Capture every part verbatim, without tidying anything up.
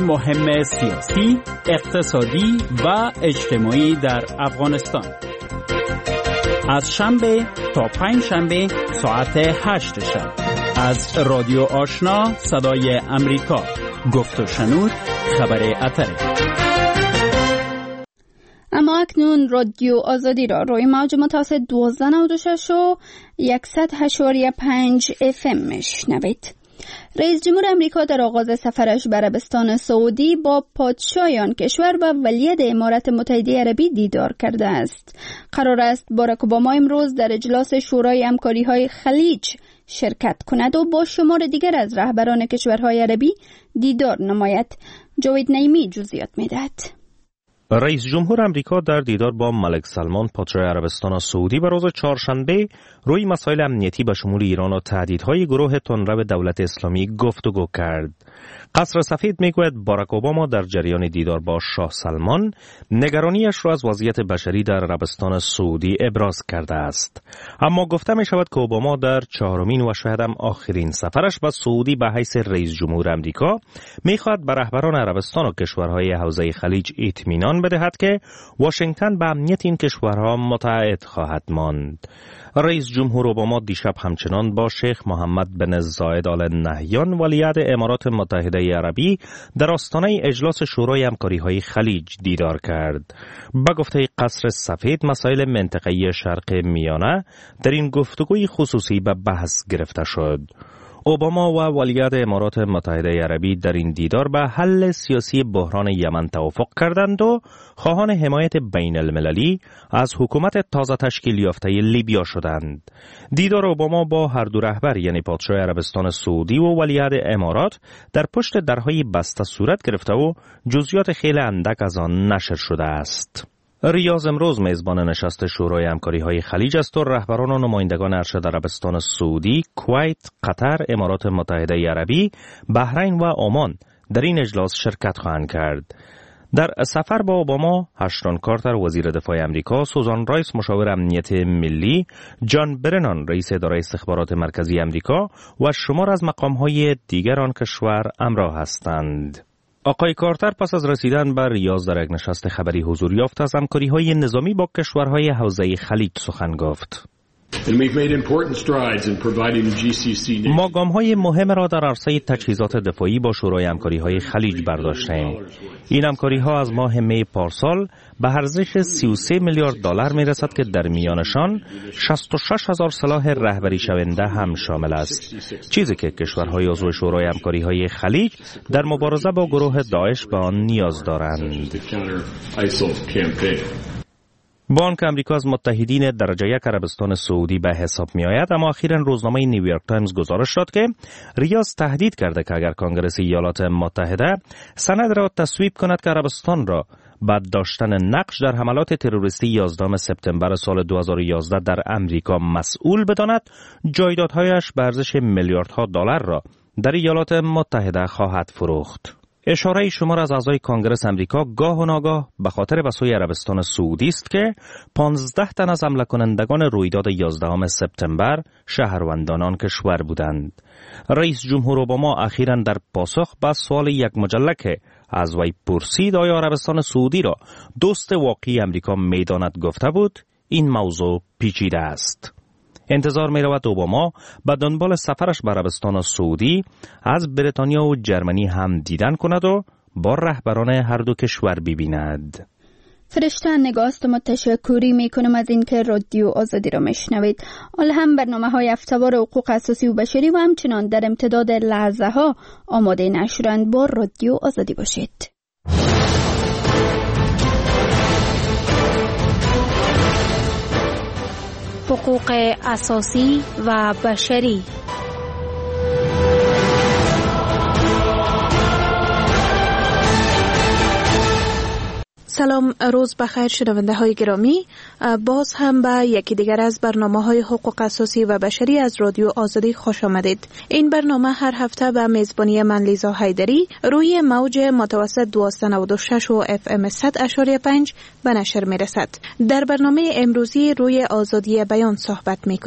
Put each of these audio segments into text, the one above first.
مهم سیاسی، اقتصادی و اجتماعی در افغانستان. از شنبه تا پنج شنبه ساعت هشت شب از رادیو آشنا صدای امریکا. گفت و شنود خبر اتره. اما اکنون رادیو آزادی را روی موج متوسط دوازده نود و شش و صد و هشت و پنج اف ام میشنوید. رئیس جمهور امریکا در آغاز سفرش به عربستان سعودی با پادشاه آن کشور و ولیعهد امارات متحده عربی دیدار کرده است. قرار است باراک اوباما امروز در اجلاس شورای همکاری‌های خلیج شرکت کند و با شمار دیگر از رهبران کشورهای عربی دیدار نماید. جاوید نعیمی جزئیات می‌دهد. رئیس جمهور امریکا در دیدار با ملک سلمان پادشاه عربستان سعودی به روز چهارشنبه روی مسائل امنیتی به شمول ایران و تهدیدهای گروه تندرو دولت اسلامی گفتگو کرد. قصر سفید میگوید باراک اوباما در جریان دیدار با شاه سلمان نگرانیش را از وضعیت بشری در عربستان سعودی ابراز کرده است. اما گفته می شود که اوباما در چهارمین و شاید هم آخرین سفرش به سعودی به حیث رئیس جمهور امریکا میخواهد به رهبران عربستان و کشورهای حوزه خلیج اطمینان بدهد که واشنگتن به امنیت این کشورها متعهد خواهد ماند. رئیس جمهور اوباما دیشب همچنان با شیخ محمد بن زاید آل نهیان ولیعهد امارات متحده عربی در آستانه اجلاس شورای همکاری‌های خلیج دیدار کرد. به گفته قصر سفید مسائل منطقه‌ای شرق میانه در این گفتگوی خصوصی به بحث گرفته شد. اوباما و ولیعهد امارات متحده عربی در این دیدار به حل سیاسی بحران یمن توافق کردند و خواهان حمایت بین المللی از حکومت تازه تشکیل یافته لیبیا شدند. دیدار اوباما با هر دو رهبر یعنی پادشاه عربستان سعودی و ولیعهد امارات در پشت درهای بسته صورت گرفته و جزئیات خیلی اندک از آن نشر شده است. ریاض امروز میزبان نشست شورای همکاری‌های خلیج است و رهبران و نمایندگان ارشد عربستان سعودی، کویت، قطر، امارات متحده عربی، بحرین و عمان در این اجلاس شرکت خواهند کرد. در سفر با اوباما، هشتون کارتر وزیر دفاع امریکا، سوزان رایس مشاور امنیت ملی، جان برنان رئیس اداره استخبارات مرکزی امریکا و شمار از مقام‌های دیگر آن کشور همراه هستند. آقای کارتر پس از رسیدن به ریاض در یک نشست خبری حضور یافت از همکاری‌های نظامی با کشورهای حوزه خلیج سخن گفت. ما گام‌های مهم را در عرصه تجهیزات دفاعی با شورای همکاری‌های خلیج برداشتیم. این همکاری‌ها از ماه می پارسال به ارزش سی و سه میلیارد دلار می‌رسد که در میانشان شصت و شش هزار سلاح رهبری شونده هم شامل است، چیزی که کشورهای عضو شورای همکاری‌های خلیج در مبارزه با گروه داعش به آن نیاز دارند. بانک امریکا از متحدین درجه یک عربستان سعودی به حساب می آید، اما اخیراً روزنامه نیویورک تایمز گزارش داد که ریاض تهدید کرده که اگر کنگره ایالات متحده سند را تصویب کند که عربستان را بعد داشتن نقش در حملات تروریستی یازدهم سپتامبر سال دو هزار و یازده در امریکا مسئول بداند، جایدادهایش به ارزش میلیاردها دلار را در ایالات متحده خواهد فروخت. اشاره شمار از اعضای کنگره امریکا گاه و ناگاه به خاطر به سوی عربستان سعودی است که پانزده تن از حمله کنندگان رویداد یازدهم سپتامبر شهروندان آن کشور بودند. رئیس جمهور اوباما اخیراً در پاسخ به سوال یک مجله که از وی پرسید آیا عربستان سعودی را دوست واقعی امریکا می‌داند گفته بود این موضوع پیچیده است. انتظار می رود اوباما به دنبال سفرش به عربستان سعودی از بریتانیا و جرمنی هم دیدن کند و با رهبران هر دو کشور ببیند. فرشته نگاست و تشکری می کنم از اینکه رادیو آزادی را میشنوید. حال هم برنامه های هفته‌وار حقوق اساسی و بشری و همچنان در امتداد لحظه ها آماده نشرند. با رادیو آزادی باشید. حقوق اساسی و بشری. سلام، روز بخیر شنونده های گرامی. باز هم به یکی دیگر از برنامه های حقوق اساسی و بشری از رادیو آزادی خوش آمدید. این برنامه هر هفته به میزبانی من لیزا حیدری روی موج متوسط دویست و نود و شش و اف ام صد و پنج به نشر می رسد. در برنامه امروزی روی آزادی بیان صحبت می کنیم.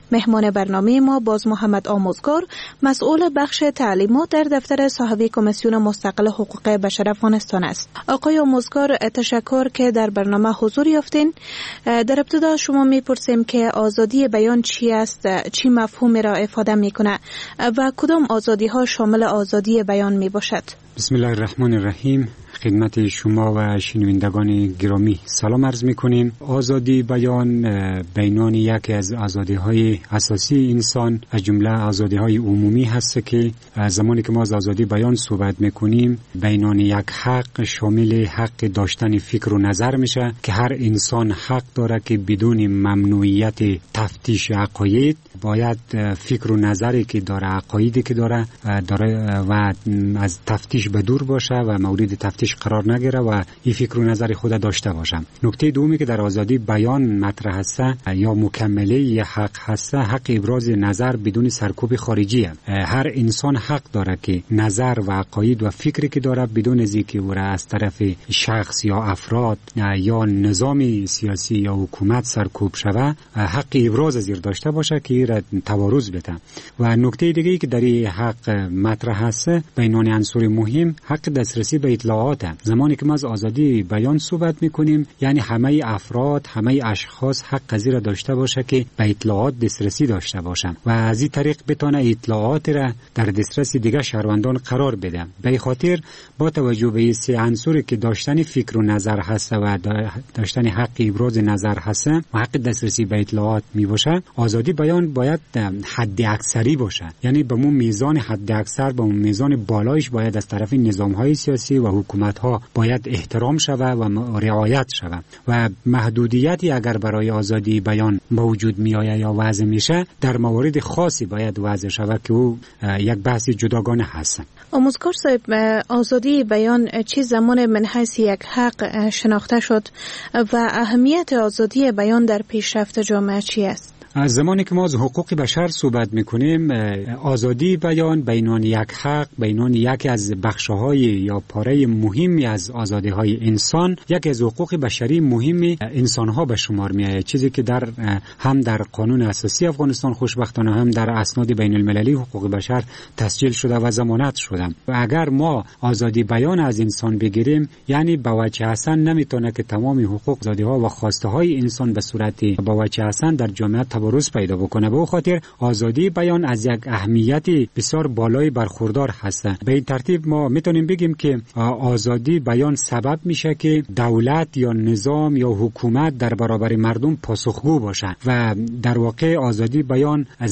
مهمان برنامه ما باز محمد آموزگار، مسئول بخش تعلیمات در دفتر صاحب کمیسیون مستقل حقوق بشر افغانستان است. آقای آموزگار، تشکر که در برنامه حضور یافتین. در ابتدا شما میپرسیم که آزادی بیان چی است، چی مفهومی را افاده میکنه و کدام آزادی ها شامل آزادی بیان می باشد؟ بسم الله الرحمن الرحیم. خدمت شما و شنوندگان گرامی سلام عرض میکنیم. آزادی بیان بینان یکی از آزادی های اساسی انسان از جمله آزادی های عمومی هست که زمانی که ما از آزادی بیان صحبت میکنیم بینان یک حق شامل حق داشتن فکر و نظر میشه که هر انسان حق داره که بدون ممنوعیت تفتیش عقاید باید فکر و نظری که داره، عقایدی که داره داره و از تفتیش به دور باشه و مورد تفتیش قرار نگیره و این فکر و نظر خود داشته باشم. نکته دومی که در آزادی بیان مطرح هست یا مکمله یا حق هست، حق ابراز نظر بدون سرکوب خارجیه. هر انسان حق داره که نظر و عقاید و فکری که داره بدون از اینکه او را از طرف شخص یا افراد یا نظام سیاسی یا حکومت سرکوب شوه حق ابراز زیر داشته باشه که را توارث بده. و نکته دیگه ای که در این حق مطرح هست بینان عنصر مهم حق دسترسی به اطلاعات. زمانی که ما از آزادی بیان صحبت میکنیم یعنی همه افراد، همه اشخاص حق قضیه را داشته باشه که به اطلاعات دسترسی داشته باشن و از این طریق بتونه اطلاعات را در دسترس دیگه شهروندان قرار بده. به خاطر با توجه به این سه عنصری که داشتن فکر و نظر هست و داشتن حق ابراز نظر هست و حق دسترسی به اطلاعات می باشه، آزادی بیان باید حد اکثری باشه. یعنی به اون میزان حد اکثر، به اون میزان بالایش باید از طرف نظام‌های سیاسی و حکومت ها باید احترام شوه و رعایت شوه و محدودیتی اگر برای آزادی بیان موجود می آید یا وضع میشه در موارد خاصی باید وضع شوه که او یک بحث جداگانه هست. آموزگار صاحب، آزادی بیان چه زمان من حیث یک حق شناخته شد و اهمیت آزادی بیان در پیشرفت جامعه چی است؟ از زمانی که ما از حقوق بشر صحبت میکنیم، آزادی بیان بینان یک حق، بینان یکی از بخش‌های یا پاره مهمی از آزادی‌های انسان، یکی از حقوق بشری مهمی انسان‌ها به شمار میآید، چیزی که در هم در قانون اساسی افغانستان خوشبختانه هم در اسناد بین المللی حقوق بشر تسجیل شده و ضمانت شده. و اگر ما آزادی بیان از انسان بگیریم یعنی به وجه حسن نمیتونه که تمام حقوق، آزادی‌ها و خواسته‌های انسان به صورت به وجه حسن در جامعه تبارز پیدا بکنه. به او خاطر آزادی بیان از یک اهمیت بسیار بالای برخوردار هست. به این ترتیب ما میتونیم بگیم که آزادی بیان سبب میشه که دولت یا نظام یا حکومت در برابر مردم پاسخگو باشه و در واقع آزادی بیان از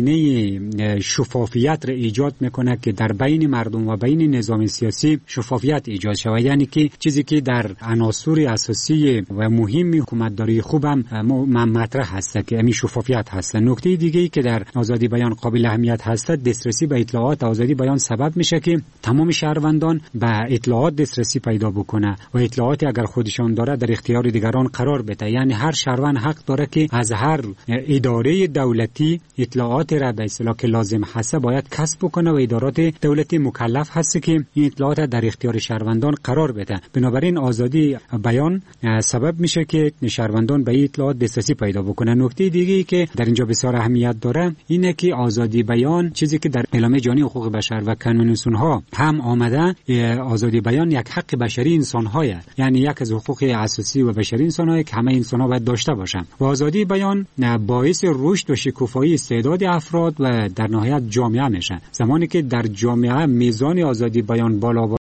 زمینه شفافیت را ایجاد میکنه که در بین مردم و بین نظام سیاسی شفافیت ایجاد شود. یعنی که چیزی که در عناصر اساسی و مهم حکومتداری خوبم مطرح هست که همین شفافیت هست. نکته دیگه ای که در آزادی بیان قابل اهمیت هست دسترسی به اطلاعات. آزادی بیان سبب میشه که تمام شهروندان به اطلاعات دسترسی پیدا بکنه و اطلاعاتی اگر خودشان داره در اختیار دیگران قرار بده. یعنی هر شهروند حق داره که از هر اداره دولتی اطلاعات را به اصطلاح که لازم هست باید کسب بکنه و ادارات دولتی مکلف هست که این اطلاعات در اختیار شهروندان قرار بده. بنابراین آزادی بیان سبب میشه که شهروندان به اطلاعات دسترسی پیدا بکنن. نکته دیگه که در اینجا بسیار اهمیت داره اینه که آزادی بیان چیزی که در اعلامیه جهانی حقوق بشر و کنونسیون ها هم آمده، آزادی بیان یک حق بشری انسان های، یعنی یک از حقوق اساسی و بشری انسان های که همه انسان ها باید داشته باشن. و آزادی بیان باعث رشد و شکوفایی استعداد افراد و در نهایت جامعه میشه. زمانی که در جامعه میزان آزادی بیان بالا